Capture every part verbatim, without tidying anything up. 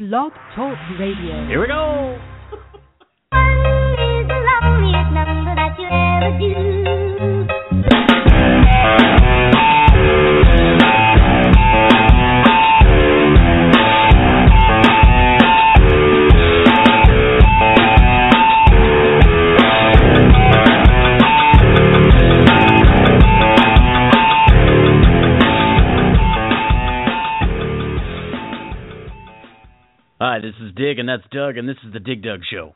Blog Talk Radio. Here we go. One is the loneliest number that you ever do. Hi, this is Dig, and that's Doug, and this is the Dig Dug Show.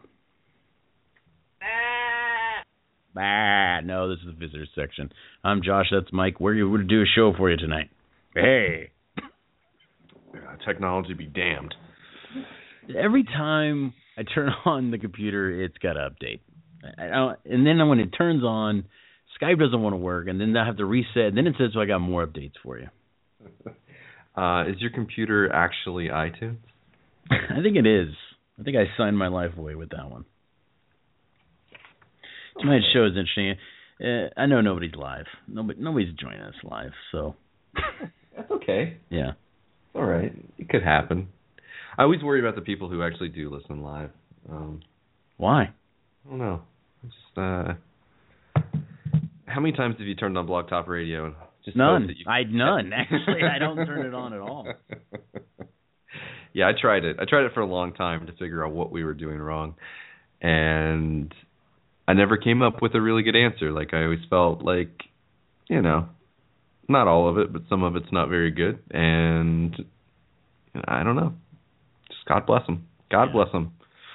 Ah, no, this is the visitor section. I'm Josh, that's Mike. We're here to do a show for you tonight. Hey. Uh, technology be damned. Every time I turn on the computer, it's got to update. I don't, and then when it turns on, Skype doesn't want to work, and then I have to reset, and then it says, so I got more updates for you. Uh, is your computer actually iTunes? I think it is. I think I signed my life away with that one. Tonight's show is interesting. Uh, I know nobody's live. Nobody, nobody's joining us live, so. That's okay. Yeah. It's all right. It could happen. I always worry about the people who actually do listen live. Um, Why? I don't know. Just, uh, how many times have you turned on Blog Talk Radio? And just none. That you... I none. Actually, I don't turn it on at all. Yeah, I tried it. I tried it for a long time to figure out what we were doing wrong, and I never came up with a really good answer. Like, I always felt like, you know, not all of it, but some of it's not very good, and you know, I don't know. Just God bless them. God yeah. bless them.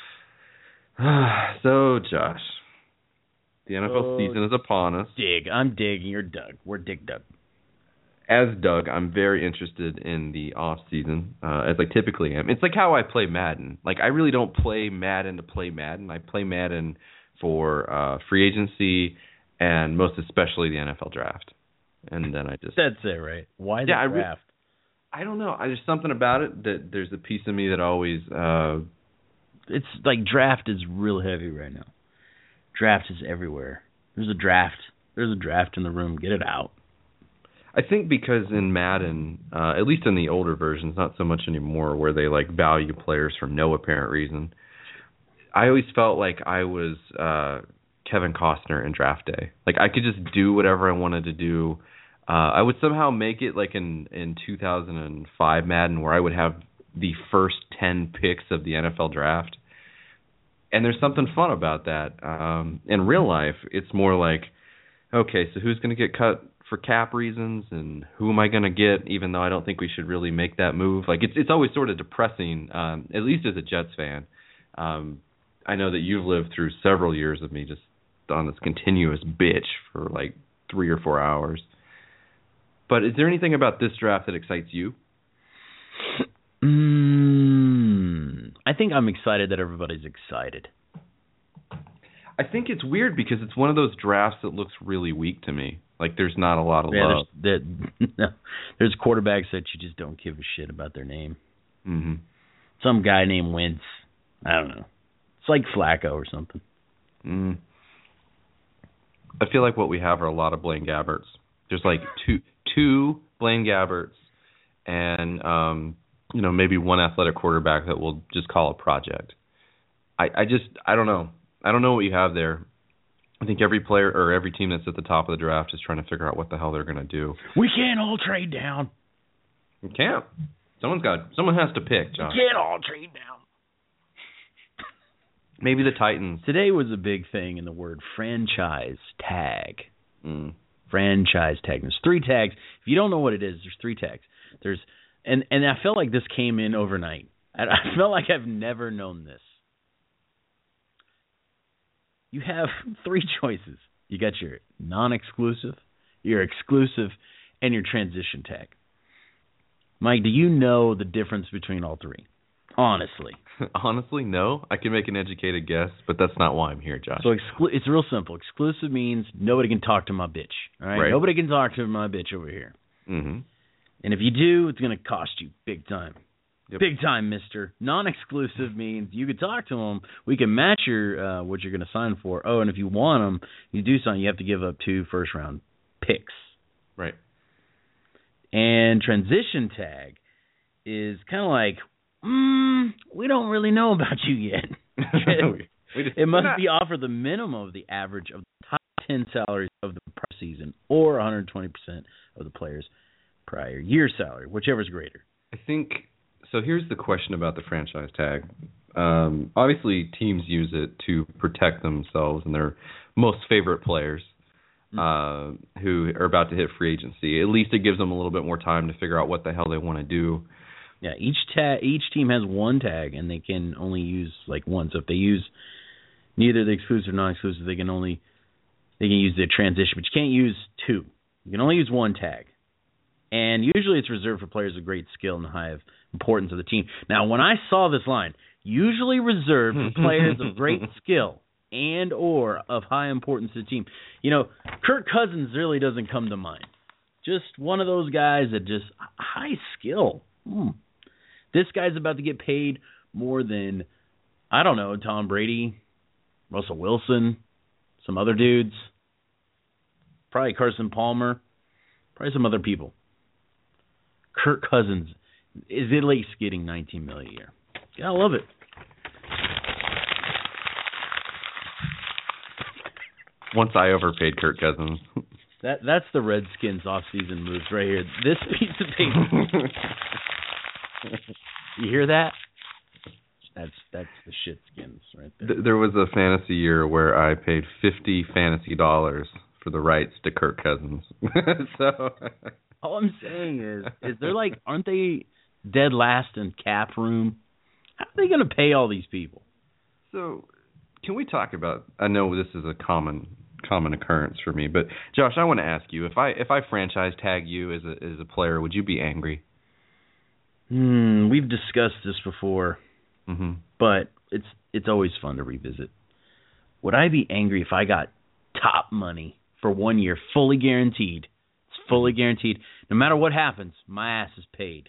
So, Josh, the N F L oh, season is upon us. Dig. I'm Dig, and you're Doug. We're Dig Doug. As Doug, I'm very interested in the off season, uh, as I typically am. It's like how I play Madden. Like, I really don't play Madden to play Madden. I play Madden for uh, free agency and most especially the N F L draft. And then I just that's it, right? Why the yeah, draft? I, re- I don't know. I, there's something about it that there's a piece of me that always. Uh, it's like draft is real heavy right now. Draft is everywhere. There's a draft. There's a draft in the room. Get it out. I think because in Madden, uh, at least in the older versions, not so much anymore, where they like value players for no apparent reason. I always felt like I was uh, Kevin Costner in Draft Day. Like, I could just do whatever I wanted to do. Uh, I would somehow make it like in, in two thousand five Madden, where I would have the first ten picks of the N F L draft. And there's something fun about that. Um, in real life, it's more like, okay, so who's going to get cut for cap reasons, and who am I going to get, even though I don't think we should really make that move? Like, it's it's always sort of depressing, um, at least as a Jets fan. Um, I know that you've lived through several years of me just on this continuous bitch for like three or four hours. But is there anything about this draft that excites you? Mm, I think I'm excited that everybody's excited. I think it's weird because it's one of those drafts that looks really weak to me. Like, there's not a lot of yeah, love. There's, there, there's quarterbacks that you just don't give a shit about their name. Mm-hmm. Some guy named Wentz. I don't know. It's like Flacco or something. Mm. I feel like what we have are a lot of Blaine Gabberts. There's like two two Blaine Gabberts and, um, you know, maybe one athletic quarterback that we'll just call a project. I, I just, I don't know. I don't know what you have there. I think every player or every team that's at the top of the draft is trying to figure out what the hell they're going to do. We can't all trade down. You can't. Someone's got. Someone has to pick, Josh. We can't all trade down. Maybe the Titans. Today was a big thing in the word franchise tag. Mm. Franchise tag. There's three tags. If you don't know what it is, there's three tags. There's and and I felt like this came in overnight. I, I felt like I've never known this. You have three choices. You got your non-exclusive, your exclusive, and your transition tag. Mike, do you know the difference between all three? Honestly. Honestly, no. I can make an educated guess, but that's not why I'm here, Josh. So exclu- it's real simple. Exclusive means nobody can talk to my bitch. All right? Right. Nobody can talk to my bitch over here. Mm-hmm. And if you do, it's going to cost you big time. Yep. Big time, mister. Non-exclusive means you can talk to them. We can match your uh, what you're going to sign for. Oh, and if you want them, you do something, you have to give up two first-round picks. Right. And transition tag is kind of like, mm, don't really know about you yet. We just- It must not- be offered the minimum of the average of the top ten salaries of the prior season, or one hundred twenty percent of the player's prior year's salary, whichever is greater. I think so. Here's the question about the franchise tag. Um, obviously, teams use it to protect themselves and their most favorite players uh, who are about to hit free agency. At least it gives them a little bit more time to figure out what the hell they want to do. Yeah, each tag, each team has one tag, and they can only use like one. So if they use neither the exclusive or non-exclusive, they can only they can use the transition, but you can't use two. You can only use one tag. And usually it's reserved for players of great skill and high of importance of the team. Now, when I saw this line, usually reserved for players of great skill and or of high importance to the team, you know, Kirk Cousins really doesn't come to mind. Just one of those guys that just high skill. Hmm. This guy's about to get paid more than, I don't know, Tom Brady, Russell Wilson, some other dudes, probably Carson Palmer, probably some other people. Kirk Cousins is at least getting nineteen million dollars a year. Yeah, I love it. Once I overpaid Kirk Cousins. That that's the Redskins off-season moves right here. This piece of paper. You hear that? That's that's the shitskins right there. Th- there was a fantasy year where I paid fifty fantasy dollars for the rights to Kirk Cousins. So all I'm saying is, is they're like, aren't they dead last in cap room? How are they going to pay all these people? So, can we talk about? I know this is a common common occurrence for me, but Josh, I want to ask you: if I if I franchise tag you as a as a player, would you be angry? Hmm, we've discussed this before, mm-hmm. but it's it's always fun to revisit. Would I be angry if I got top money for one year, fully guaranteed? It's fully guaranteed. No matter what happens, my ass is paid.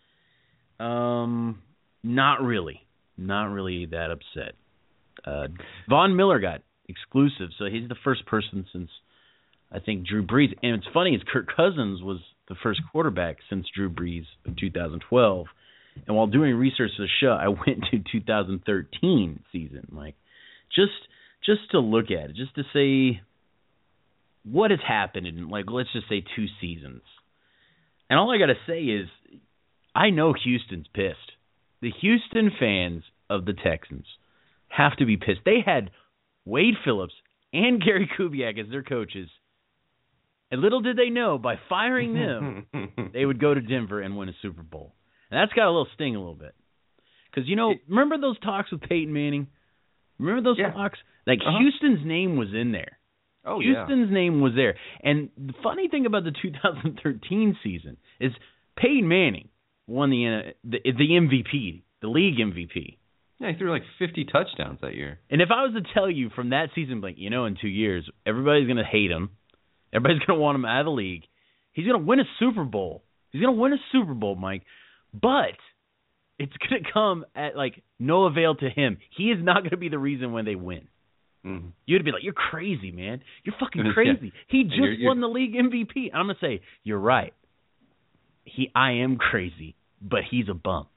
Um, not really. Not really that upset. Uh, Von Miller got exclusive, so he's the first person since, I think, Drew Brees. And it's funny, is Kirk Cousins was the first quarterback since Drew Brees of two thousand twelve. And while doing research for the show, I went to two thousand thirteen season, like just just to look at it, just to say what has happened in, like, let's just say two seasons. And all I got to say is, I know Houston's pissed. The Houston fans of the Texans have to be pissed. They had Wade Phillips and Gary Kubiak as their coaches. And little did they know, by firing them, they would go to Denver and win a Super Bowl. And that's got a little sting a little bit. Because, you know, remember those talks with Peyton Manning? Remember those yeah. talks? Like, uh-huh. Houston's name was in there. Oh, Houston's yeah. name was there. And the funny thing about the two thousand thirteen season is Peyton Manning won the, the the M V P, the league M V P. Yeah, he threw like fifty touchdowns that year. And if I was to tell you from that season, like, you know, in two years, everybody's going to hate him. Everybody's going to want him out of the league. He's going to win a Super Bowl. He's going to win a Super Bowl, Mike. But it's going to come at, like, no avail to him. He is not going to be the reason when they win. Mm-hmm. You'd be like, you're crazy, man. You're fucking crazy. Yeah. He just you're, you're... won the league M V P. I'm going to say, you're right. He, I am crazy, but he's a bum.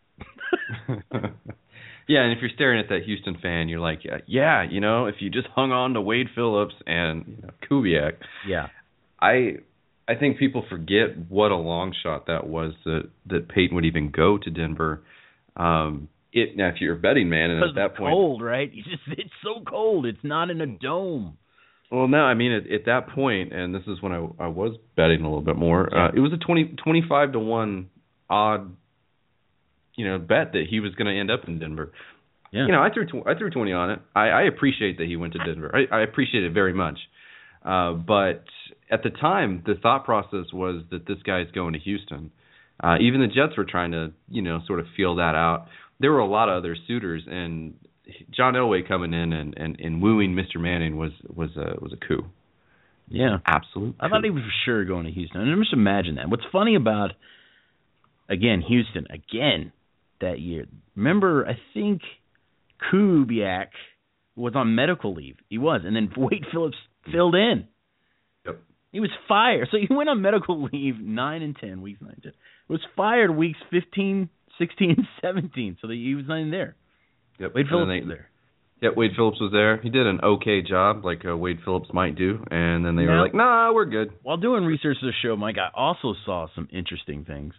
Yeah, and if you're staring at that Houston fan, you're like, yeah, yeah, you know, if you just hung on to Wade Phillips and you know, Kubiak. Yeah. I I think people forget what a long shot that was that, that Peyton would even go to Denver. Um, it now, if you're a betting man, and because at that it's point, cold, right? It's just it's so cold. It's not in a dome. Well, no, I mean at, at that point, and this is when I I was betting a little bit more. Yeah. Uh, it was a twenty, twenty-five to one odd, you know, bet that he was going to end up in Denver. Yeah. You know, I threw tw- I threw twenty on it. I, I appreciate that he went to Denver. I, I appreciate it very much. Uh, but at the time, the thought process was that this guy's going to Houston. Uh, even the Jets were trying to, you know, sort of feel that out. There were a lot of other suitors, and John Elway coming in and, and, and wooing Mister Manning was was a was a coup. Yeah, absolute. I thought he was for sure going to Houston. And just imagine that. What's funny about, again, Houston again that year? Remember, I think Kubiak was on medical leave. He was, and then Wade Phillips filled in. Yep. He was fired. So he went on medical leave nine and ten weeks nine and ten. Was fired weeks fifteen, sixteen, seventeen. So he was not in there. Yep. Wade And Phillips then they- was there. Yeah, Wade Phillips was there. He did an okay job, like uh, Wade Phillips might do. And then they Now- were like, nah, we're good. While doing research for the show, Mike, I also saw some interesting things.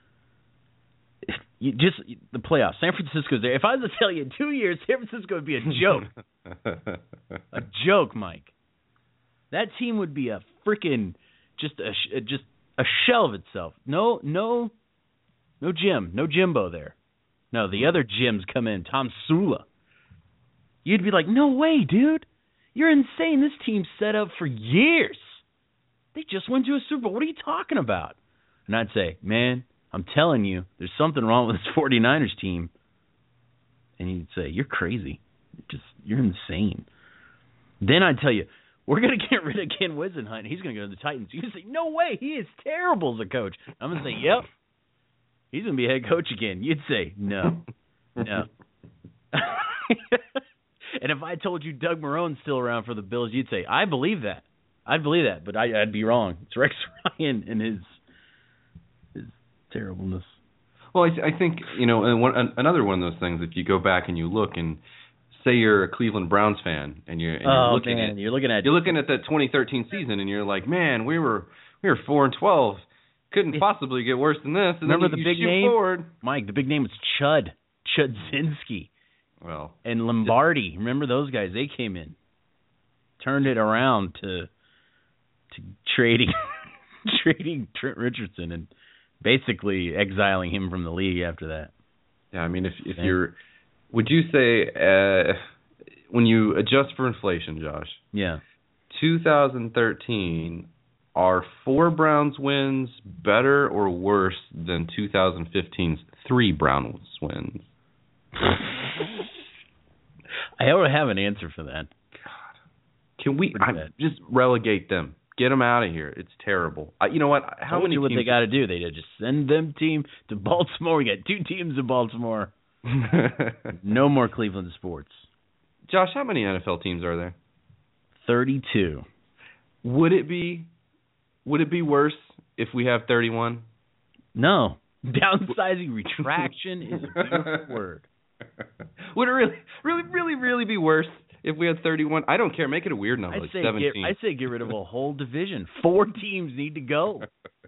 You just the playoffs. San Francisco's there. If I was to tell you in two years, San Francisco would be a joke. A joke, Mike. That team would be a freaking just a sh- just a shell of itself. No, no, no Jim, no Jimbo there. No, the other Jims come in. Tom Sula. You'd be like, no way, dude. You're insane. This team's set up for years. They just went to a Super Bowl. What are you talking about? And I'd say, man, I'm telling you, there's something wrong with this 49ers team. And you'd say, you're crazy. You're just, you're insane. Then I'd tell you, we're going to get rid of Ken Wisenhunt. He's going to go to the Titans. You'd say, no way. He is terrible as a coach. I'm going to say, yep. He's going to be head coach again. You'd say, no. No. And if I told you Doug Marone's still around for the Bills, you'd say, I believe that. I'd believe that, but I, I'd be wrong. It's Rex Ryan and his his terribleness. Well, I, I think, you know, and one, an, another one of those things, if you go back and you look and say you're a Cleveland Browns fan and you're, and you're Oh, looking man, at you're looking at you're looking at that twenty thirteen season and you're like, man, we were we were four and twelve, couldn't possibly get worse than this. And Remember then you, the big you shoot name? forward. Mike, the big name was Chud. Chudzinski. Well, And Lombardi. Remember those guys? They came in. Turned it around to to trading trading Trent Richardson and basically exiling him from the league after that. yeah, I mean, if if Yeah. you're, would you say uh, when you adjust for inflation, Josh, Yeah. two thousand thirteen, are four Browns wins better or worse than two thousand fifteen's three Browns wins? I don't have an answer for that. Can we Pretty I, bad. just relegate them? Get them out of here. It's terrible. I, you know what? How Told many you what teams? they got to do? They just send them team to Baltimore. We got two teams in Baltimore. No more Cleveland sports. Josh, how many N F L teams are there? thirty-two. Would it be would it be worse if we have thirty-one? No. Downsizing retraction is a beautiful word. Would it really, really, really, really be worse if we had thirty-one? I don't care. Make it a weird number, I'd like say get, seventeen. I'd say get rid of a whole division. Four teams need to go.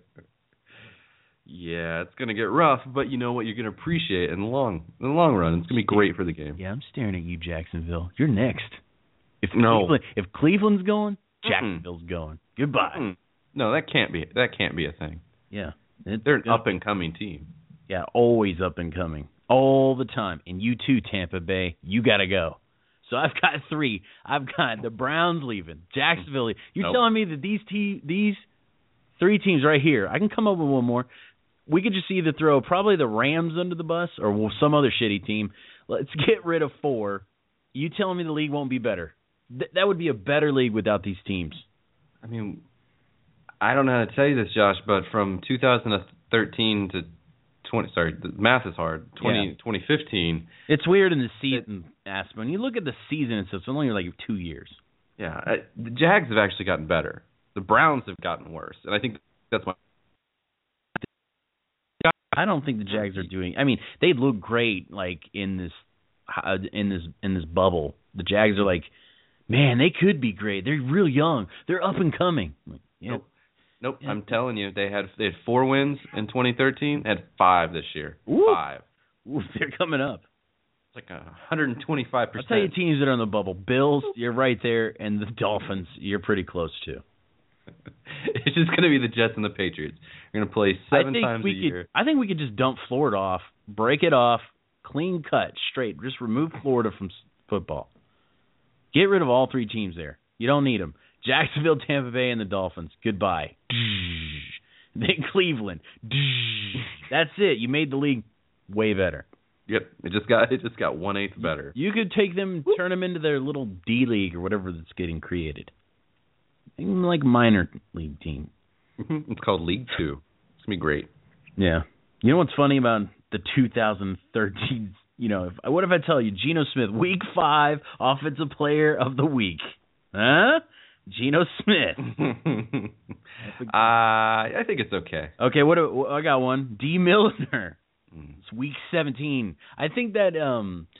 Yeah, it's gonna get rough, but you know what? You're gonna appreciate it in the long, in the long run. It's gonna be great for the game. Yeah, I'm staring at you, Jacksonville. You're next. If No. Cleveland, if Cleveland's going, Jacksonville's going. Goodbye. Mm-mm. No, that can't be. That can't be a thing. Yeah, It's They're an gonna- up and coming team. Yeah, always up and coming, all the time. And you too, Tampa Bay. You got to go. So I've got three. I've got the Browns leaving, Jacksonville. You're Nope. telling me that these te- these three teams right here. I can come up with one more. We could just either throw probably the Rams under the bus or some other shitty team. Let's get rid of four. You telling me the league won't be better? Th- that would be a better league without these teams. I mean, I don't know how to tell you this, Josh, but from two thousand thirteen to twenty, sorry, the math is hard. twenty, Yeah. twenty fifteen. It's weird in the season aspect. When you look at the season and stuff, it's only like two years. Yeah, I, the Jags have actually gotten better. The Browns have gotten worse, and I think that's why. I don't think the Jags are doing. I mean, they look great, like in this, uh, in this, in this bubble. The Jags are like, man, they could be great. They're real young. They're up and coming. I'm like, yeah, Nope. Nope, Yeah. I'm telling you, they had they had four wins in twenty thirteen, had five this year. Ooh. Five. Ooh, they're coming up. It's like a hundred and twenty-five I'll tell you percent. teams that are in the bubble. Bills, you're right there, and the Dolphins, you're pretty close to. It's just going to be the Jets and the Patriots. You're going to play seven I think times we a could. year. I think we could just dump Florida off, break it off, clean cut, straight. Just remove Florida from s- football. Get rid of all three teams there. You don't need them. Jacksonville, Tampa Bay, and the Dolphins. Goodbye. Then Cleveland. That's it. You made the league way better. Yep, it just got it just got one eighth better. You could take them, turn them into their little D league or whatever that's getting created. Make them like minor league team. It's called League Two. It's gonna be great. Yeah. You know what's funny about the two thousand thirteen? You know, if, what if I tell you, Geno Smith, Week Five Offensive Player of the Week? Huh? Geno Smith. uh, I think it's okay. Okay, what? do- I got one. D. Milner. Mm. It's Week seventeen. I think that um,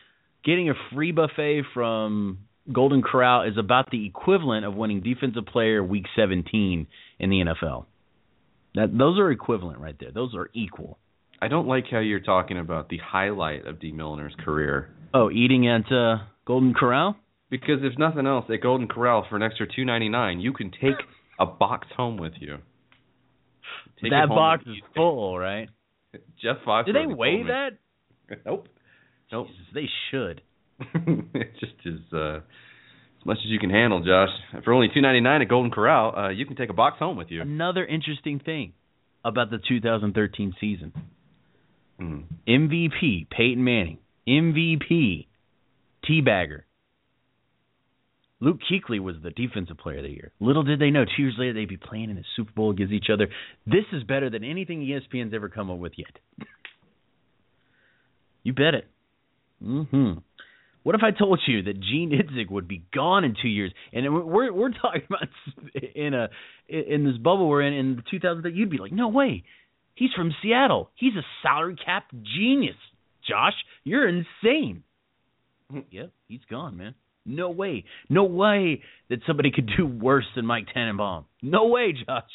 getting a free buffet from Golden Corral is about the equivalent of winning Defensive Player Week seventeen in the N F L. That those are equivalent right there. Those are equal. I don't like how you're talking about the highlight of Dee Milliner's career. Oh, eating at uh, Golden Corral? Because if nothing else, at Golden Corral for an extra two ninety-nine, you can take a box home with you. Take that box is full, right? Jeff Fox. Do they weigh that? Nope. Nope. Jesus, they should. It just is uh, as much as you can handle, Josh. For only two ninety-nine at Golden Corral, uh, you can take a box home with you. Another interesting thing about the two thousand thirteen season. Mm. M V P, Peyton Manning. M V P, Teabagger. Luke Kuechly was the defensive player of the year. Little did they know, two years later they'd be playing in the Super Bowl against each other. This is better than anything E S P N's ever come up with yet. You bet it. Mm-hmm. What if I told you that Gene Itzig would be gone in two years? And we're we're talking about in a in this bubble we're in in two thousand. You'd be like, no way. He's from Seattle. He's a salary cap genius. Josh, you're insane. Yep, he's gone, man. No way. No way that somebody could do worse than Mike Tannenbaum. No way, Josh.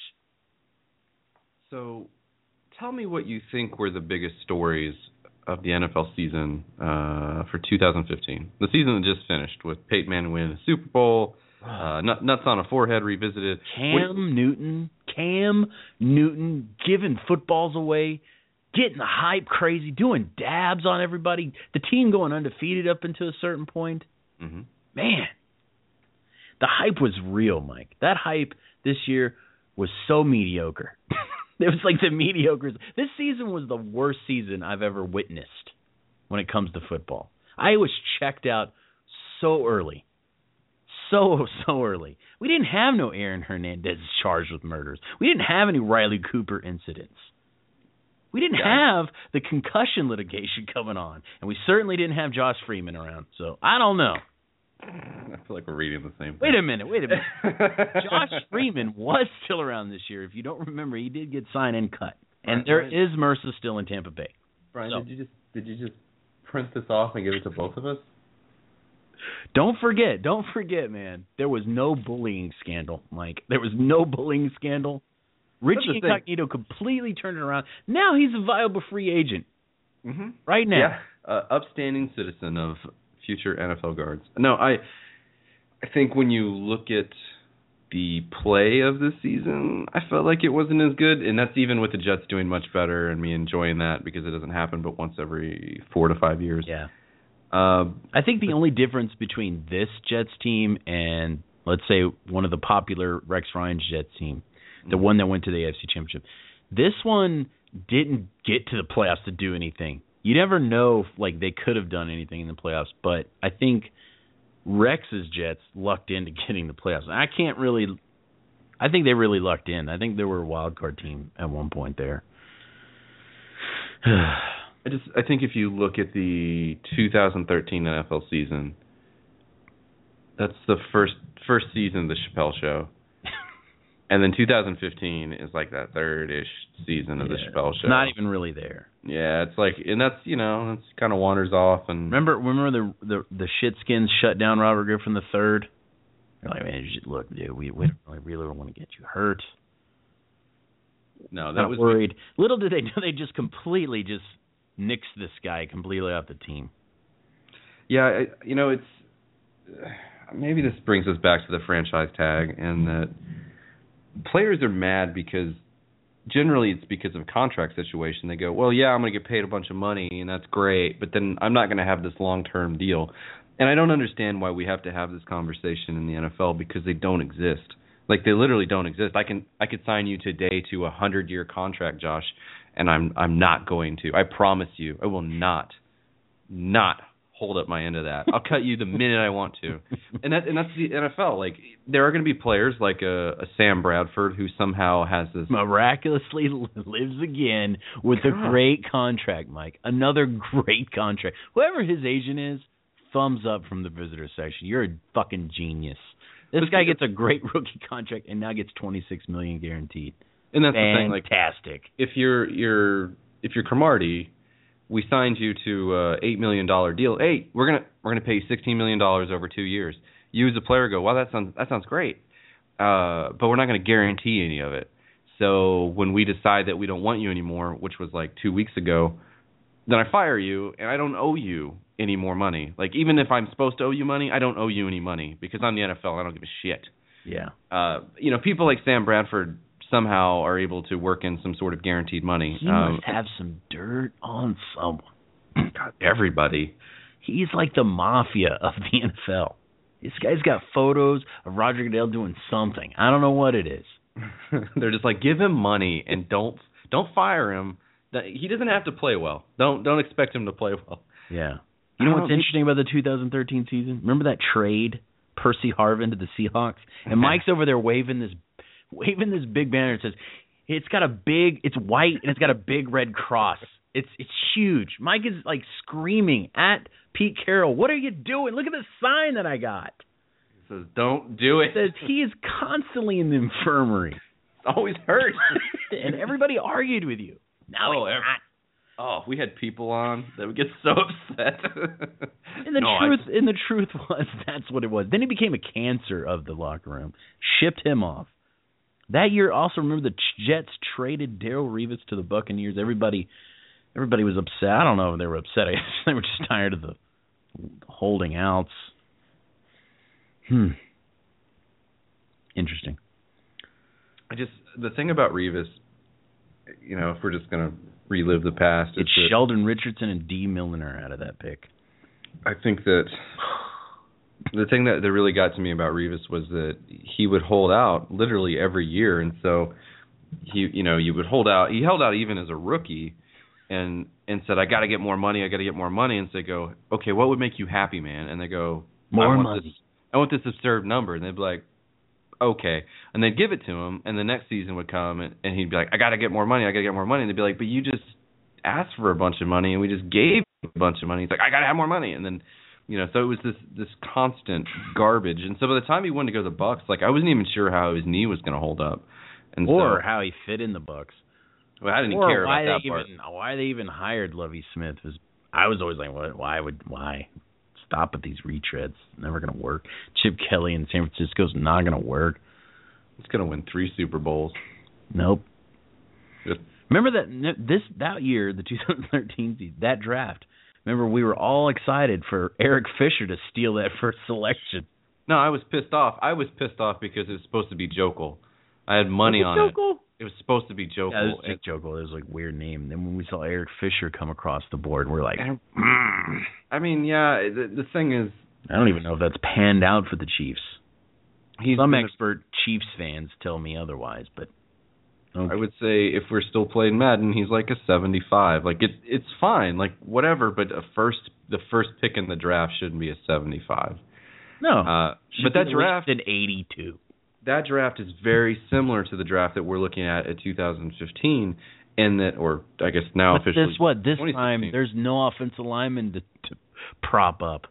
So, tell me what you think were the biggest stories of the N F L season uh, for two thousand fifteen. The season that just finished with Peyton Manning winning the Super Bowl, uh, nuts on a forehead revisited. Cam what, Newton, Cam Newton giving footballs away, getting the hype crazy, doing dabs on everybody. The team going undefeated up until a certain point. Mm-hmm. Man, the hype was real, Mike. That hype this year was so mediocre. It was like the mediocres. This season was the worst season I've ever witnessed when it comes to football. I was checked out so early. So, so early. We didn't have no Aaron Hernandez charged with murders. We didn't have any Riley Cooper incidents. We didn't yeah. have the concussion litigation coming on. And we certainly didn't have Josh Freeman around. So, I don't know. I feel like we're reading the same thing. Wait a minute, wait a minute. Josh Freeman was still around this year. If you don't remember, he did get signed and cut. And Brian, there Brian, is Mercer still in Tampa Bay. Brian, so. did you just did you just print this off and give it to both of us? Don't forget, don't forget, man. There was no bullying scandal, Mike. There was no bullying scandal. Richie Incognito completely turned it around. Now he's a viable free agent. Mm-hmm. Right now. Yeah, uh, upstanding citizen of future N F L guards. No, I I think when you look at the play of this season, I felt like it wasn't as good, and that's even with the Jets doing much better and me enjoying that because it doesn't happen but once every four to five years. Yeah. Uh, I think the only difference between this Jets team and, let's say, one of the popular Rex Ryan's Jets team, the mm-hmm. one that went to the A F C Championship, this one didn't get to the playoffs to do anything. You never know if, like, they could have done anything in the playoffs, but I think Rex's Jets lucked into getting the playoffs. I can't really – I think they really lucked in. I think they were a wild card team at one point there. I just I think if you look at the two thousand thirteen N F L season, that's the first first season of the Chappelle Show. And then two thousand fifteen is like that third-ish season of yeah, the Chappelle Show. It's not even really there. Yeah, it's like, and that's, you know, it's kind of wanders off. And remember, remember the the the Shitskins shut down Robert Griffin the third. They're like, man, just, look, dude, we we don't really, really don't want to get you hurt. No, that not was worried. Little did they know they just completely just nixed this guy completely off the team. Yeah, I, you know, it's maybe this brings us back to the franchise tag, and that players are mad because generally it's because of a contract situation. They go, well, yeah, I'm going to get paid a bunch of money, and that's great, but then I'm not going to have this long-term deal. And I don't understand why we have to have this conversation in the N F L because they don't exist. Like, they literally don't exist. I can I could sign you today to a hundred-year contract, Josh, and I'm I'm not going to. I promise you, I will not, not hold up my end of that. I'll cut you the minute I want to. And that and that's the N F L. Like, there are going to be players like a, a Sam Bradford who somehow has this miraculously lives again with a great contract, Mike. Another great contract. Whoever his agent is, thumbs up from the visitor section. You're a fucking genius. This guy gets a great rookie contract and now gets twenty-six million dollars guaranteed. And that's Fantastic. the thing. Like, if you're you're if you're Cromartie, we signed you to a eight million dollar deal. Hey, we're gonna we're gonna pay you sixteen million dollars over two years. You as a player go, well, that sounds that sounds great, uh, but we're not going to guarantee any of it. So when we decide that we don't want you anymore, which was like two weeks ago, then I fire you, and I don't owe you any more money. Like, even if I'm supposed to owe you money, I don't owe you any money because I'm the N F L. I don't give a shit. Yeah. Uh, you know, people like Sam Bradford somehow are able to work in some sort of guaranteed money. He um, must have some dirt on someone. God, everybody. He's like the mafia of the N F L. This guy's got photos of Roger Goodell doing something. I don't know what it is. They're just like, give him money and don't don't fire him. He doesn't have to play well. Don't don't expect him to play well. Yeah. You know what's interesting about the two thousand thirteen season? Remember that trade, Percy Harvin to the Seahawks? And Mike's over there waving this waving this big banner that says, it's got a big, it's white and it's got a big red cross. It's it's huge. Mike is like screaming at Pete Carroll, what are you doing? Look at the sign that I got. He says, don't do it. It says he is constantly in the infirmary. It always hurts. And everybody argued with you. No, oh, it's every, not. Oh, we had people on that would get so upset. And the no, truth I... and the truth was that's what it was. Then he became a cancer of the locker room. Shipped him off. That year also, remember the Jets traded Darrelle Revis to the Buccaneers. Everybody everybody was upset. I don't know if they were upset. I guess they were just tired of the holding outs. Hmm. Interesting. I just the thing about Revis, you know, if we're just gonna relive the past, it's that Sheldon Richardson and D. Milner out of that pick. I think that the thing that, that really got to me about Revis was that he would hold out literally every year, and so he, you know, you would hold out. He held out even as a rookie, and and said, "I got to get more money. I got to get more money." And so they go, "Okay, what would make you happy, man?" And they go, "More I want money. This, I want this absurd number." And they'd be like, "Okay," and they'd give it to him, and the next season would come, and, and he'd be like, "I got to get more money. I got to get more money." And they'd be like, "But you just asked for a bunch of money, and we just gave you a bunch of money." He's like, "I got to have more money," and then. You know, so it was this this constant garbage, and so by the time he wanted to go to the Bucs, like I wasn't even sure how his knee was going to hold up, and or so, how he fit in the Bucs. Well, I didn't or care why about they that part. even why they even hired Lovie Smith was I was always like, what? Why would why stop at these retreads? Never going to work. Chip Kelly in San Francisco's not going to work. He's going to win three Super Bowls. Nope. Just, Remember that this that year, the two thousand thirteen season, that draft. Remember, we were all excited for Eric Fisher to steal that first selection. No, I was pissed off. I was pissed off because it was supposed to be Jokel. I had money was on it Jokel? it. It was supposed to be Jokel. Yeah, it was Jake Jokel. It was like a weird name. Then when we saw Eric Fisher come across the board, we're like, mm. I mean, yeah, the, the thing is, I don't even know if that's panned out for the Chiefs. He's Some been expert Chiefs fans tell me otherwise, but okay. I would say if we're still playing Madden, he's like a seventy-five. Like it's it's fine, like whatever. But a first, the first pick in the draft shouldn't be a seventy-five. No, uh, but that draft an eighty-two. That draft is very similar to the draft that we're looking at at two thousand fifteen, and that, or I guess now but officially. This what this time there's no offensive lineman to, to prop up.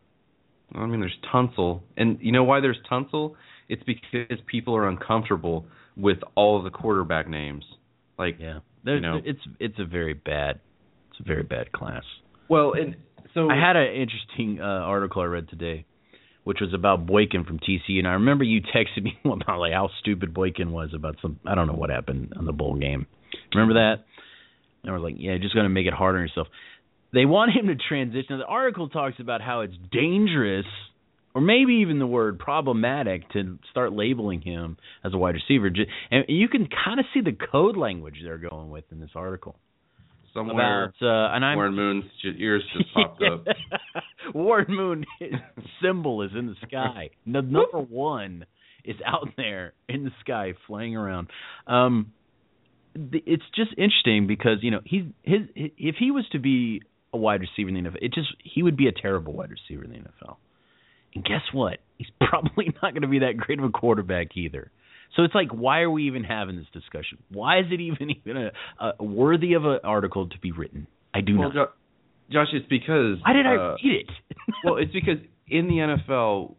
I mean, there's Tunsil, and you know why there's Tunsil? It's because people are uncomfortable with all of the quarterback names. Like, yeah, you know, it's it's a very bad, it's a very bad class. Well, and so I had an interesting uh, article I read today, which was about Boykin from T C U, and I remember you texted me about like how stupid Boykin was about some I don't know what happened on the bowl game. Remember that? And I was like, yeah, just going to make it harder on yourself. They want him to transition. Now, the article talks about how it's dangerous, or maybe even the word problematic, to start labeling him as a wide receiver. And you can kind of see the code language they're going with in this article. Somewhere, about, uh, and I'm, Warren Moon's ears just popped up. Warren Moon, his symbol is in the sky. The number one is out there in the sky, flying around. Um, it's just interesting because you know he's his if he was to be a wide receiver in the N F L, it just he would be a terrible wide receiver in the N F L. And guess what? He's probably not going to be that great of a quarterback either. So it's like, why are we even having this discussion? Why is it even even a, a worthy of an article to be written? I do well, not. Jo- Josh, it's because why did I uh, read it? Well, it's because in the N F L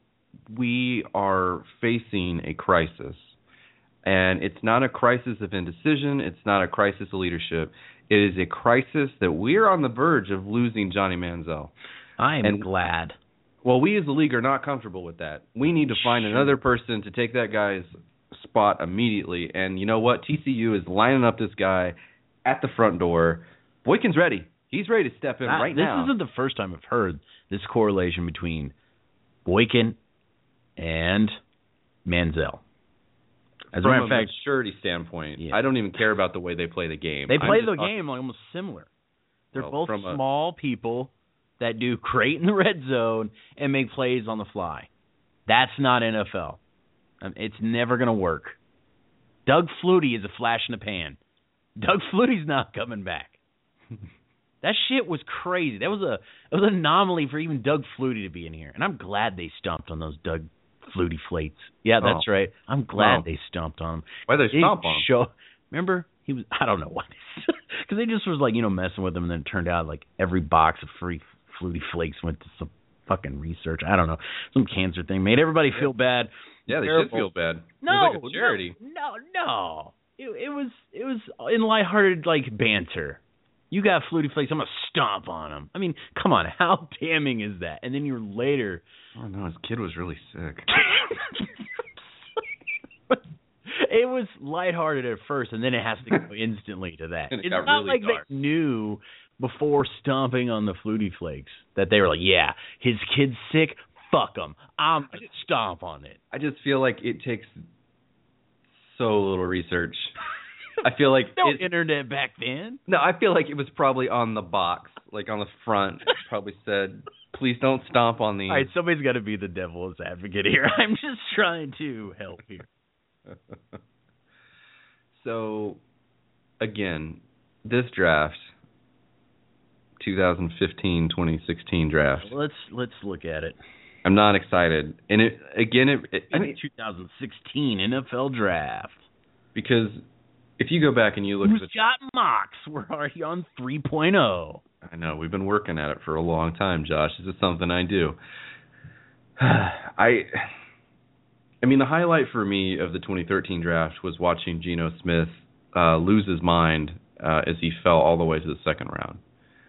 we are facing a crisis, and it's not a crisis of indecision. It's not a crisis of leadership. It is a crisis that we're on the verge of losing Johnny Manziel. I am And- glad. Well, we as a league are not comfortable with that. We need to find Sure. another person to take that guy's spot immediately. And you know what? T C U is lining up this guy at the front door. Boykin's ready. He's ready to step in That- right this now. isn't the first time I've heard this correlation between Boykin and Manziel. As a From matter a of fact, maturity standpoint, Yeah. I don't even care about the way they play the game. they I'm play just the talking- game like almost similar. They're Well, both from a- small people that do great in the red zone and make plays on the fly. That's not N F L. Um, It's never going to work. Doug Flutie is a flash in the pan. Doug Flutie's not coming back. That shit was crazy. That was a it was an anomaly for even Doug Flutie to be in here. And I'm glad they stomped on those Doug Flutie flates. Yeah, that's Oh. right. I'm glad Oh. they stomped on him. Why they They stomp on him? Show, remember, he was, I don't know why. Because they just was like, you know, messing with him, and then it turned out like every box of free Flutie Flakes went to some fucking research. I don't know. Some cancer thing. Made everybody feel bad. Yeah, they Terrible. should feel bad. No, it was like a charity. no, no, no. It, it was it was in lighthearted like banter. You got Flutie Flakes, I'm gonna stomp on him. I mean, come on, how damning is that? And then you're later. Oh no, his kid was really sick. It was lighthearted at first, and then it has to go instantly to that. And it It's got not really like dark. they knew before stomping on the Flutie Flakes that they were like, yeah, his kid's sick, fuck him. I'm going to stomp on it. I just feel like it takes so little research. I feel like No it, internet back then. no, I feel like it was probably on the box, like on the front. It probably said, "Please don't stomp on these." All right, somebody's got to be the devil's advocate here. I'm just trying to help here. So, again, this draft, twenty fifteen twenty sixteen draft, Let's let's look at it. I'm not excited. And it again, it, it I mean, twenty sixteen N F L Draft. because if you go back and you look Who's at the, got mocks? We're already on three point oh. I know we've been working at it for a long time, Josh. This is something I do. I, I mean, the highlight for me of the twenty thirteen draft was watching Geno Smith uh, lose his mind uh, as he fell all the way to the second round.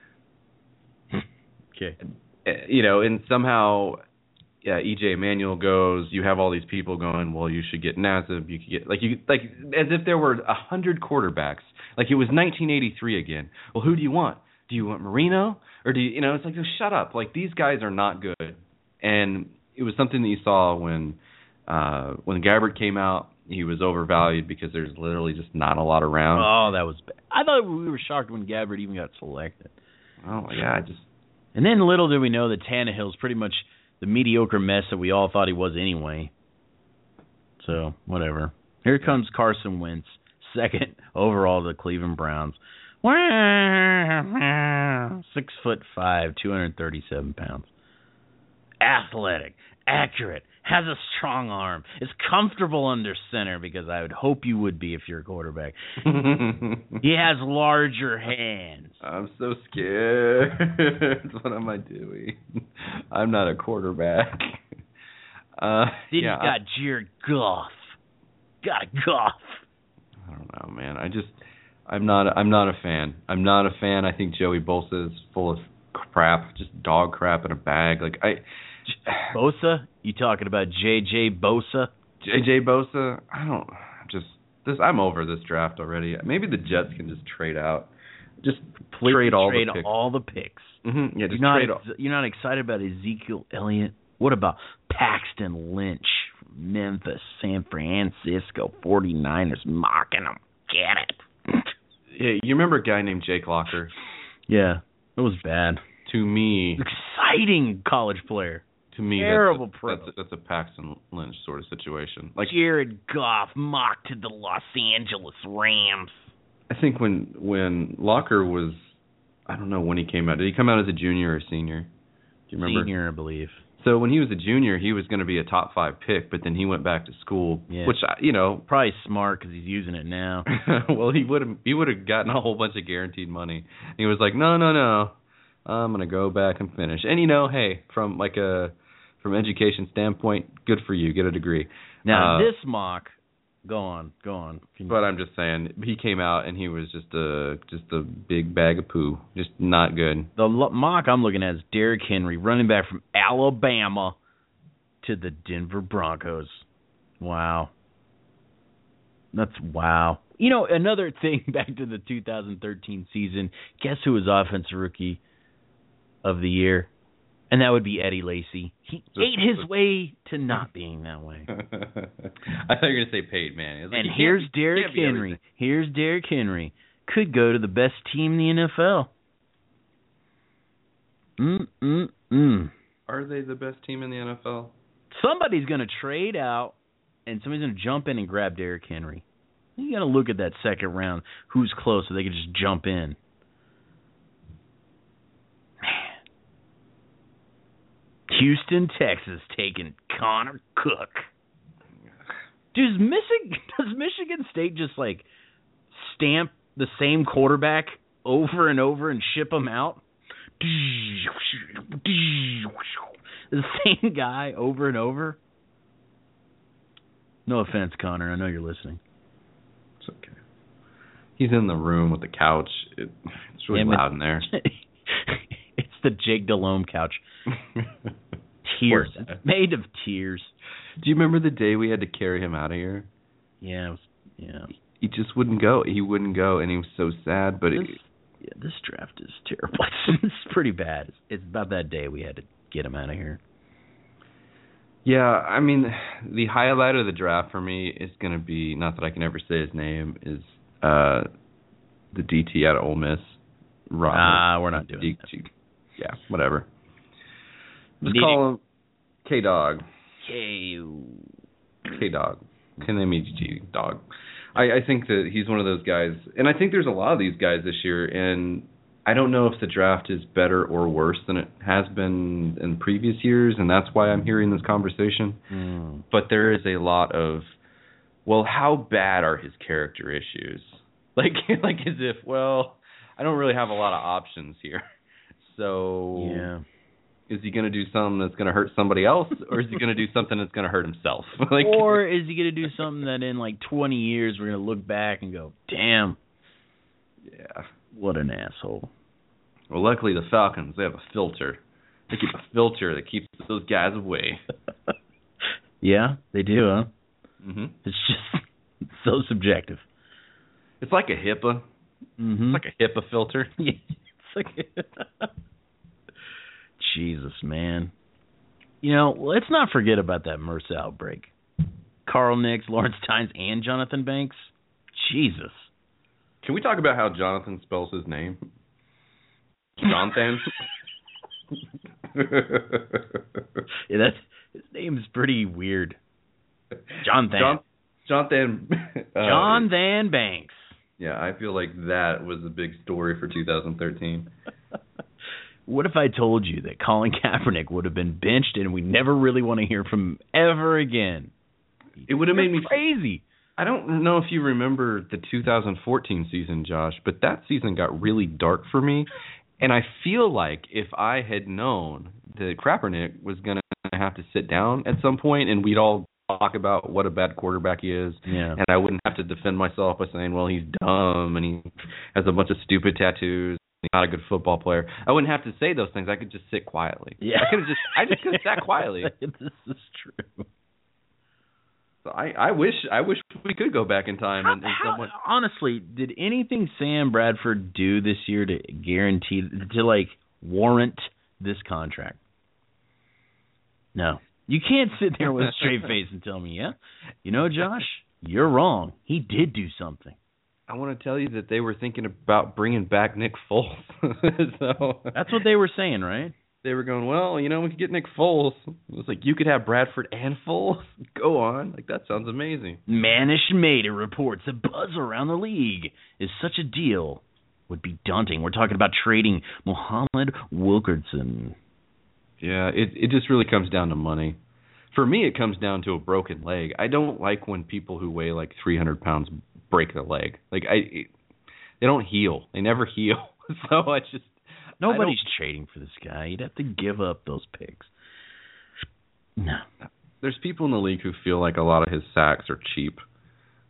Okay. Uh, You know, and somehow, yeah, E J Manuel goes. You have all these people going. Well, you should get Nazib. You could get like you like as if there were a hundred quarterbacks. Like it was nineteen eighty-three again. Well, who do you want? Do you want Marino or do you? You know, it's like oh, shut up. Like these guys are not good. And it was something that you saw when uh, when Gabbert came out. He was overvalued because there's literally just not a lot around. Oh, that was bad. I thought we were shocked when Gabbert even got selected. Oh yeah, I just And then little did we know that Tannehill's pretty much the mediocre mess that we all thought he was anyway. So, whatever. Here comes Carson Wentz, second overall to the Cleveland Browns. Six foot five, two hundred thirty-seven pounds. Athletic, accurate, has a strong arm, is comfortable under center because I would hope you would be if you're a quarterback. He has larger hands. I'm so scared. What am I doing? I'm not a quarterback. Uh, Then yeah, you got Jared Goff. Got Goff. I don't know, man. I just, I'm not, I'm not a fan. I'm not a fan. I think Joey Bosa is full of crap, just dog crap in a bag. Like I, Bosa? You talking about J J Bosa? J J Bosa. I don't just this. I'm over this draft already. Maybe the Jets can just trade out. Just Please trade all trade the picks. all the picks. Mm-hmm. Yeah, just You're not, trade all. ex- you're not excited about Ezekiel Elliott? What about Paxton Lynch from Memphis, San Francisco, forty-niners mocking him? Get it. Yeah, you remember a guy named Jake Locker? Yeah, it was bad. To me, Exciting college player. to me, Terrible that's a, pro. That's a, that's a Paxton Lynch sort of situation. Like Jared Goff mocked to the Los Angeles Rams. I think when when Locker was, I don't know when he came out. Did he come out as a junior or a senior? Do you remember? Senior, I believe. So when he was a junior, he was going to be a top five pick, but then he went back to school, Yeah. which I- you know, Probably smart because he's using it now. well, he would have he would have gotten a whole bunch of guaranteed money. He was like, no, no, no, I'm going to go back and finish. And you know, hey, from like a from education standpoint, good for you, get a degree. Now, Uh, this mock Go on, go on. Can But I'm just saying, he came out and he was just a just a big bag of poo, just not good. The lo- mock I'm looking at is Derrick Henry, running back from Alabama to the Denver Broncos. Wow. That's wow. You know, another thing back to the two thousand thirteen season, guess who was Offensive Rookie of the Year? And that would be Eddie Lacy. He just, ate his way to not being that way. I thought you were going to say Peyton Manning. Like, and here's Derrick Henry. Here's Derrick Henry. Could go to the best team in the N F L. Mm-mm-mm. Are they the best team in the N F L? Somebody's going to trade out, and somebody's going to jump in and grab Derrick Henry. You got to look at that second round. Who's close so they can just jump in. Houston, Texas, taking Connor Cook. Does Michigan, does Michigan State just, like, stamp the same quarterback over and over and ship them out? The same guy over and over? No offense, Connor. I know you're listening. It's okay. He's in the room with the couch. It, it's really yeah, loud in there. It's the Jake Delhomme couch. Tears. It's made of tears. Do you remember the day we had to carry him out of here? Yeah, it was, yeah. He just wouldn't go. He wouldn't go, and he was so sad. But this, it, yeah, this draft is terrible. It's pretty bad. It's about that day we had to get him out of here. Yeah, I mean, the highlight of the draft for me is going to be, not that I can ever say his name, is uh, the D T out of Ole Miss. Robert. Ah, we're not doing D- that. Yeah, whatever. Just Need call him K-Dog. K... K-Dog. K M E G G, dog. I, I think that he's one of those guys, and I think there's a lot of these guys this year, and I don't know if the draft is better or worse than it has been in previous years, and that's why I'm hearing this conversation. Mm. But there is a lot of, well, how bad are his character issues? Like, like as if, well, I don't really have a lot of options here. So, yeah. Is he going to do something that's going to hurt somebody else, or is he going to do something that's going to hurt himself? Like, or is he going to do something that in like twenty years we're going to look back and go, damn, yeah, what an asshole. Well, luckily the Falcons, they have a filter. They keep a filter that keeps those guys away. Yeah, they do, huh? Mm-hmm. It's just it's so subjective. It's like a HIPAA. Mm-hmm. It's like a HIPAA filter. Yeah, it's like a Jesus, man. You know, let's not forget about that MRSA outbreak. Carl Nix, Lawrence Tynes, and Jonathan Banks. Jesus. Can we talk about how Jonathan spells his name? Jonathan? Yeah, that's, his name is pretty weird. Jonathan. John, Jonathan. Uh, Jonathan Banks. Yeah, I feel like that was a big story for two thousand thirteen. What if I told you that Colin Kaepernick would have been benched and we never really want to hear from him ever again? It would have made me crazy. I don't know if you remember the two thousand fourteen season, Josh, but that season got really dark for me. And I feel like if I had known that Kaepernick was going to have to sit down at some point and we'd all talk about what a bad quarterback he is, yeah. and I wouldn't have to defend myself by saying, well, he's dumb and he has a bunch of stupid tattoos. He's not a good football player. I wouldn't have to say those things. I could just sit quietly. Yeah. I could have just I just could have sat quietly. This is true. So I, I wish I wish we could go back in time and, and how, someone honestly, did anything Sam Bradford do this year to guarantee to like warrant this contract? No. You can't sit there with a straight face and tell me, yeah, you know, Josh, you're wrong. He did do something. I want to tell you that they were thinking about bringing back Nick Foles. So that's what they were saying, right? They were going, well, you know, we could get Nick Foles. It was like, you could have Bradford and Foles? Go on. Like, that sounds amazing. Manish Mater reports the buzz around the league is such a deal would be daunting. We're talking about trading Muhammad Wilkerson. Yeah, it it just really comes down to money. For me, it comes down to a broken leg. I don't like when people who weigh like three hundred pounds break their leg. Like, I, it, they don't heal. They never heal. So I just... Nobody's trading for this guy. You'd have to give up those picks. No. There's people in the league who feel like a lot of his sacks are cheap.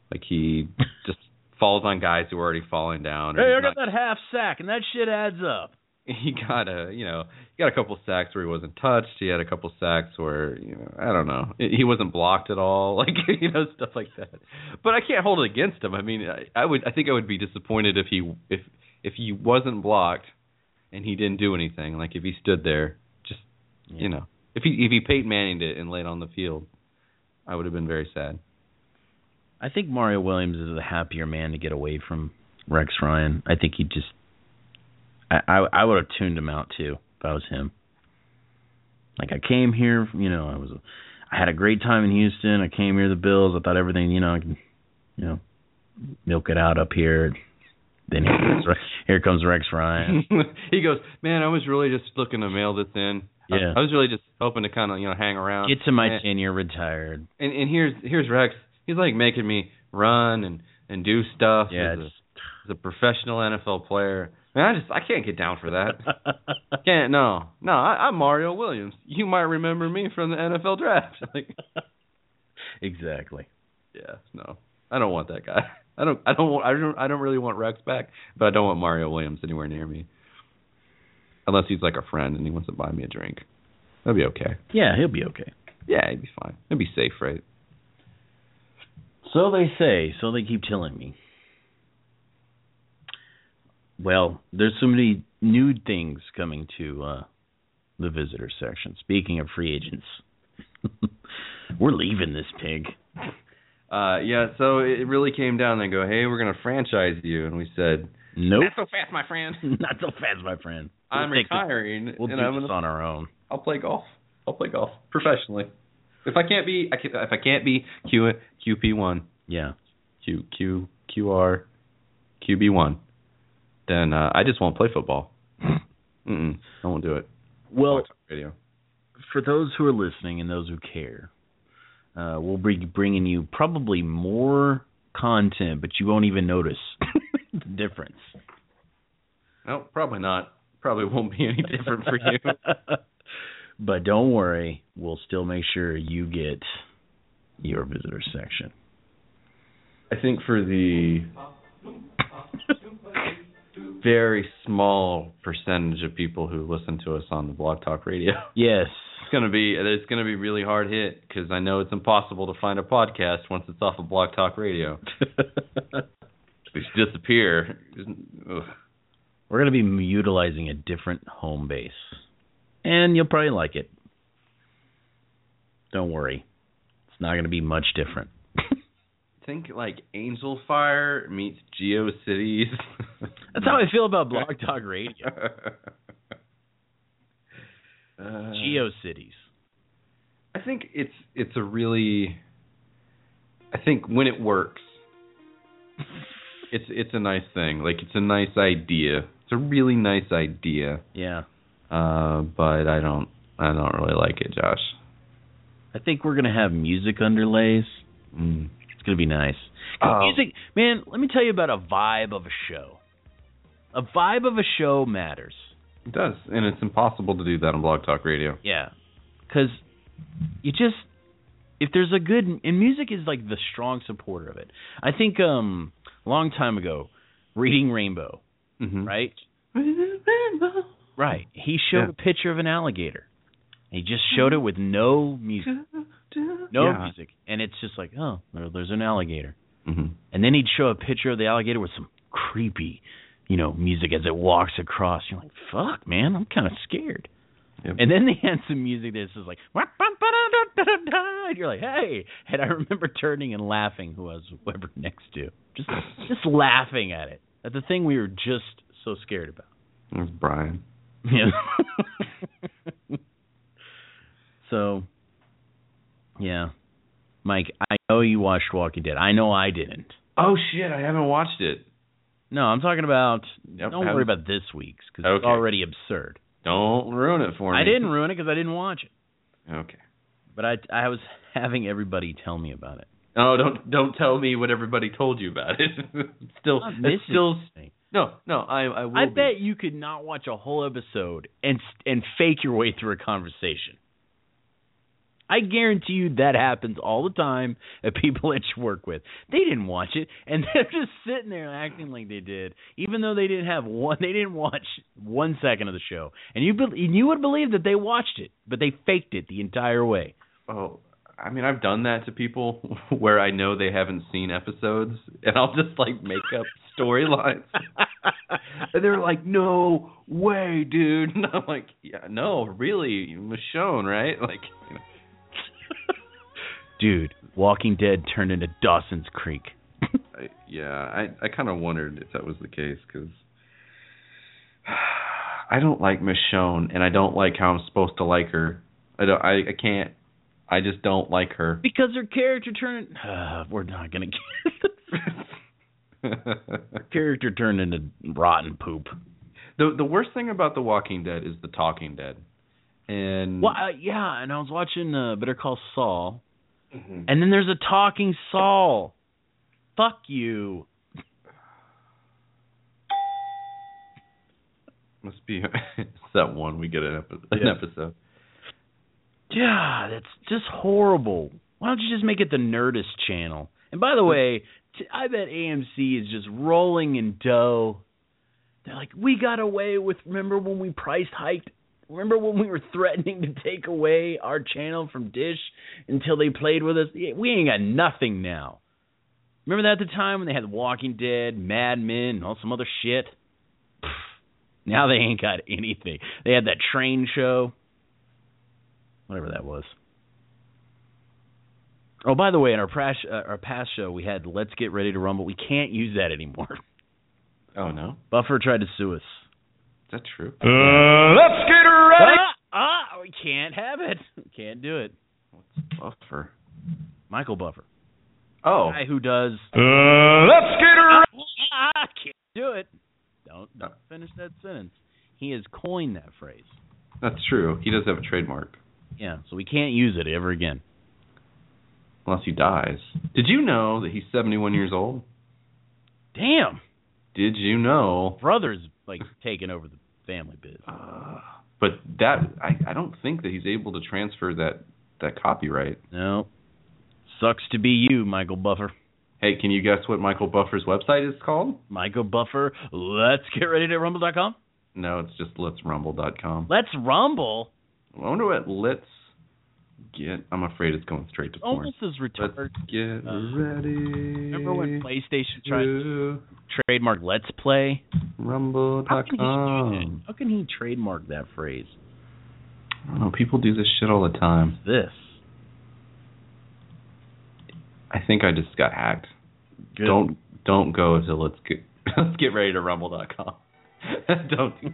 Like he just falls on guys who are already falling down. Hey, I got that half sack, and that shit adds up. He got a, you know, he got a couple sacks where he wasn't touched. He had a couple sacks where, you know, I don't know, he wasn't blocked at all, like, you know, stuff like that. But I can't hold it against him. I mean, I, I would, I think I would be disappointed if he, if, if he wasn't blocked and he didn't do anything. Like if he stood there, just, yeah. you know, if he, if he Peyton Manninged it and laid on the field, I would have been very sad. I think Mario Williams is a happier man to get away from Rex Ryan. I think he just. I, I I would have tuned him out too if I was him. Like I came here, you know, I was, I had a great time in Houston. I came here to the Bills. I thought everything, you know, I can, you know, milk it out up here. Then here comes, here comes Rex Ryan. He goes, man, I was really just looking to mail this in. Yeah, I, I was really just hoping to kind of, you know, hang around. Get to my and, tenure, retired. And and here's here's Rex. He's like making me run and, and do stuff yeah, as, a, as a professional N F L player. Man, I just I can't get down for that. Can't no no. I, I'm Mario Williams. You might remember me from the N F L draft. Like, exactly. Yeah. No, I don't want that guy. I don't. I don't. Want, I don't. I don't really want Rex back, but I don't want Mario Williams anywhere near me. Unless he's like a friend and he wants to buy me a drink, that'll be okay. Yeah, he'll be okay. Yeah, he'd be fine. He'll be safe, right? So they say. So they keep telling me. Well, there's so many new things coming to uh, the visitor section. Speaking of free agents, we're leaving this pig. Uh, yeah, so it really came down. They go, hey, we're going to franchise you. And we said, nope. Not so fast, my friend. Not so fast, my friend. We'll I'm retiring. This, we'll and do I'm this gonna, on our own. I'll play golf. I'll play golf professionally. If I can't be, I can, if I can't be Q Q P one. Yeah. Q Q Q R Q B one. Then uh, I just won't play football. Mm-mm, I won't do it. Well, radio. For those who are listening and those who care, uh, we'll be bringing you probably more content, but you won't even notice the difference. No, probably not. Probably won't be any different for you. But don't worry, we'll still make sure you get your visitor section. I think for the very small percentage of people who listen to us on the Blog Talk Radio. Yes. It's going to be it's going to be really hard hit because I know it's impossible to find a podcast once it's off of Blog Talk Radio. They just disappear. Ugh. We're going to be utilizing a different home base. And you'll probably like it. Don't worry. It's not going to be much different. Think like Angel Fire meets GeoCities. That's how I feel about Blog Talk Radio. uh, GeoCities. I think it's it's a really. I think when it works, it's it's a nice thing. Like it's a nice idea. It's a really nice idea. Yeah. Uh, but I don't I don't really like it, Josh. I think we're gonna have music underlays. Mm. It's going to be nice. Uh, music, man, let me tell you about a vibe of a show. A vibe of a show matters. It does, and it's impossible to do that on Blog Talk Radio. Yeah, because you just, if there's a good, and music is like the strong supporter of it. I think um, a long time ago, Reading Rainbow, mm-hmm. right? Rainbow. Right. He showed yeah. a picture of an alligator. He just showed it with no music. No yeah. music. And it's just like, oh, there, there's an alligator. Mm-hmm. And then he'd show a picture of the alligator with some creepy, you know, music as it walks across. You're like, fuck, man, I'm kind of scared. Yep. And then they had some music that's just like, and you're like, hey. And I remember turning and laughing, who I was whoever next to. Just, just laughing at it. At the thing we were just so scared about. It was Brian. Yeah. So, yeah. Mike, I know you watched Walking Dead. I know I didn't. Oh, shit, I haven't watched it. No, I'm talking about, Yep, don't worry about this week's, because okay. it's already absurd. Don't ruin it for me. I didn't ruin it because I didn't watch it. Okay. But I, I was having everybody tell me about it. Oh, don't don't tell me what everybody told you about it. It's still, it's still. No, no, I I will I be. bet you could not watch a whole episode and and fake your way through a conversation. I guarantee you that happens all the time at people that you work with. They didn't watch it, and they're just sitting there acting like they did, even though they didn't have one. They didn't watch one second of the show, and you be, you would believe that they watched it, but they faked it the entire way. Oh, I mean, I've done that to people where I know they haven't seen episodes, and I'll just like make up storylines. And they're like, "No way, dude!" And I'm like, "Yeah, no, really, Michonne, right?" Like, you know. Dude, Walking Dead turned into Dawson's Creek. I, yeah, I I kind of wondered if that was the case because I don't like Michonne, and I don't like how I'm supposed to like her. I don't. I, I can't. I just don't like her. Because her character turned... Uh, we're not going to get this. Her character turned into rotten poop. The the worst thing about The Walking Dead is The Talking Dead. And well, uh, yeah, and I was watching uh, Better Call Saul, mm-hmm. and then there's a talking Saul. Fuck you. Must be it's that one we get an, epi- an yeah. episode. Yeah, that's just horrible. Why don't you just make it the Nerdist channel? And by the way, t- I bet A M C is just rolling in dough. They're like, we got away with, remember when we price hiked? Remember when we were threatening to take away our channel from Dish until they played with us? We ain't got nothing now. Remember that at the time when they had Walking Dead, Mad Men, and all some other shit? Pfft, now they ain't got anything. They had that train show. Whatever that was. Oh, by the way, in our, prash, uh, our past show, we had Let's Get Ready to Rumble. We can't use that anymore. Oh, no? Buffer tried to sue us. Is that true? Uh, let's get ready. Ah, ah, we can't have it. We can't do it. What's Buffer? Michael Buffer. Oh. The guy who does... Uh, let's get ready. Ah, ah, can't do it. Don't, don't finish that sentence. He has coined that phrase. That's true. He does have a trademark. Yeah, so we can't use it ever again. Unless he dies. Did you know that he's seventy-one years old? Damn. Did you know? Brother's, like, taking over the family biz. Uh, but that, I, I don't think that he's able to transfer that, that copyright. No. Sucks to be you, Michael Buffer. Hey, can you guess what Michael Buffer's website is called? Michael Buffer, let's get ready to rumble dot com? No, it's just let's rumble dot com. Let's Rumble? I wonder what let's get. I'm afraid it's going straight to porn. Almost as retarded. Let's get uh, ready. Remember when PlayStation tried to trademark Let's Play? rumble dot com. How can he trademark that phrase? I don't know. People do this shit all the time. This. I think I just got hacked. Good. Don't don't go until let's get let's get ready to rumble dot com. Don't do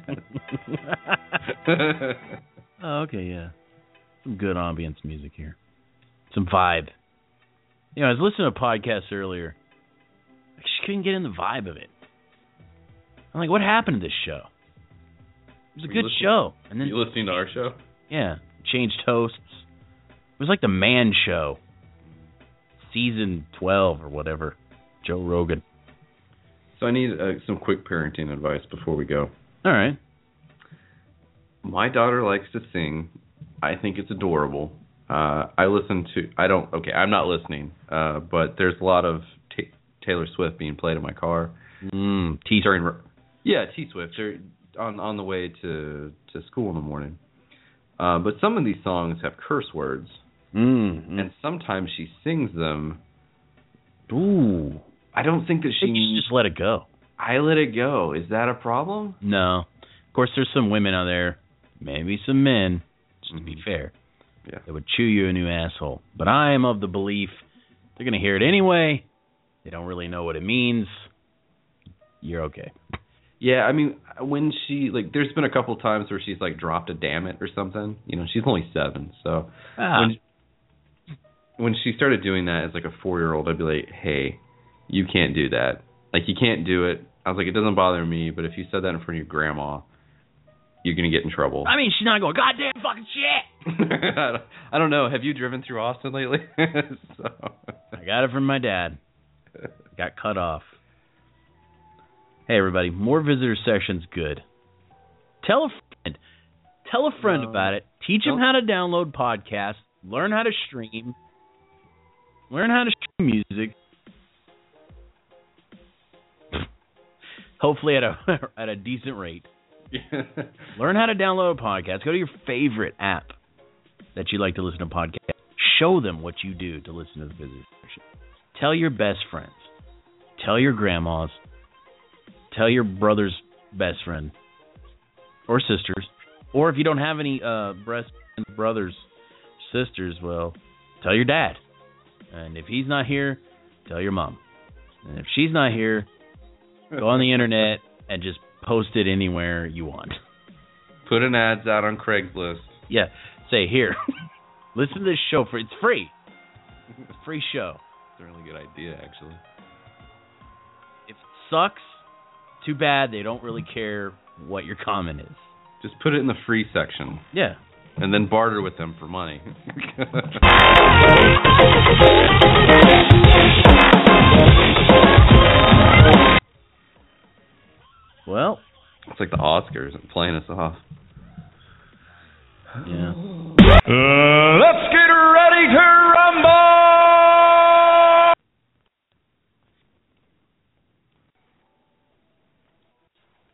that. Oh, okay, yeah. Some good ambience music here. Some vibe. You know, I was listening to a podcast earlier. I just couldn't get in the vibe of it. I'm like, what happened to this show? It was a Were good you show. And then you listening to our show? yeah, changed hosts. It was like the Man Show. Season twelve or whatever. Joe Rogan. So I need uh, some quick parenting advice before we go. All right. My daughter likes to sing. I think it's adorable. Uh, I listen to. I don't. Okay, I'm not listening. Uh, but there's a lot of t- Taylor Swift being played in my car. Mm, T during. Yeah, T Swift. They're on on the way to to school in the morning. Uh, but some of these songs have curse words, mm, and sometimes she sings them. Ooh. I don't think that she. I think you should just let it go. I let it go. Is that a problem? No. Of course, there's some women out there, maybe some men, just to Mm-hmm. be fair, yeah. that would chew you a new asshole. But I am of the belief they're going to hear it anyway. They don't really know what it means. You're okay. Yeah, I mean, when she, like, there's been a couple times where she's, like, dropped a damn it or something. You know, she's only seven, so. Ah. When, when she started doing that as, like, a four-year-old, I'd be like, hey, you can't do that. Like, you can't do it. I was like, it doesn't bother me, but if you said that in front of your grandma, you're going to get in trouble. I mean, she's not going, goddamn fucking shit. I, don't, I don't know. Have you driven through Austin lately? so. I got it from my dad. Got cut off. Hey, everybody, more visitor sections, good. Tell a friend. Tell a friend No. about it. Teach them Don't. how to download podcasts. Learn how to stream. Learn how to stream music. Hopefully at a at a decent rate. Learn how to download a podcast. Go to your favorite app that you like to listen to podcasts. Show them what you do to listen to the Visitor Show. Tell your best friends. Tell your grandmas. Tell your brother's best friend or sisters. Or if you don't have any uh, breast brothers, sisters, well, tell your dad. And if he's not here, tell your mom. And if she's not here, go on the internet and just post it anywhere you want. Put an ads out on Craigslist. Yeah. Say, here, listen to this show. for It's free. It's a free show. It's a really good idea, actually. If it sucks, too bad. They don't really care what your comment is. Just put it in the free section. Yeah. And then barter with them for money. Well, it's like the Oscars playing us off. Yeah. Uh, let's